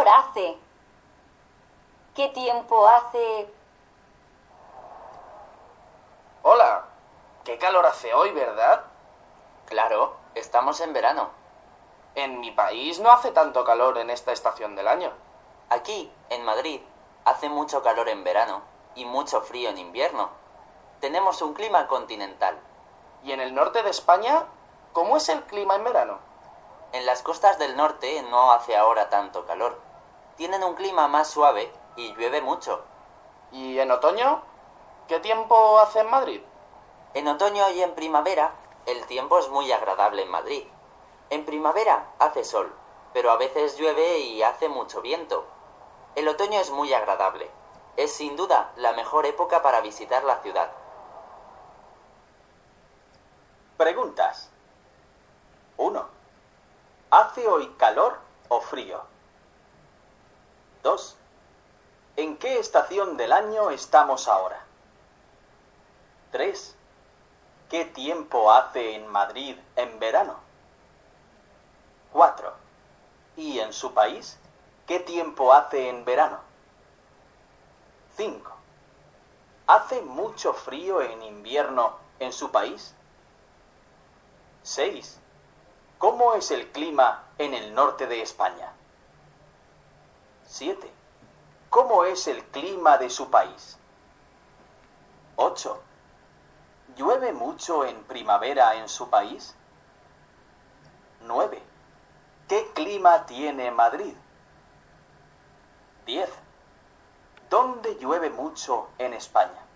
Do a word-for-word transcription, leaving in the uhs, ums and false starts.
calor hace? ¿Qué tiempo hace? Hola, qué calor hace hoy, ¿verdad? Claro, estamos en verano. En mi país no hace tanto calor en esta estación del año. Aquí, en Madrid, hace mucho calor en verano y mucho frío en invierno. Tenemos un clima continental. ¿Y en el norte de España, cómo es el clima en verano? En las costas del norte no hace ahora tanto calor. Tienen un clima más suave y llueve mucho. ¿Y en otoño? ¿Qué tiempo hace en Madrid? En otoño y en primavera, el tiempo es muy agradable en Madrid. En primavera hace sol, pero a veces llueve y hace mucho viento. El otoño es muy agradable. Es sin duda la mejor época para visitar la ciudad. Preguntas. uno. ¿Hace hoy calor o frío? dos. ¿En qué estación del año estamos ahora? tres. ¿Qué tiempo hace en Madrid en verano? cuatro. ¿Y en su país? ¿Qué tiempo hace en verano? cinco. ¿Hace mucho frío en invierno en su país? seis. ¿Cómo es el clima en el norte de España? siete. ¿Cómo es el clima de su país? ocho. ¿Llueve mucho en primavera en su país? nueve. ¿Qué clima tiene Madrid? diez. ¿Dónde llueve mucho en España?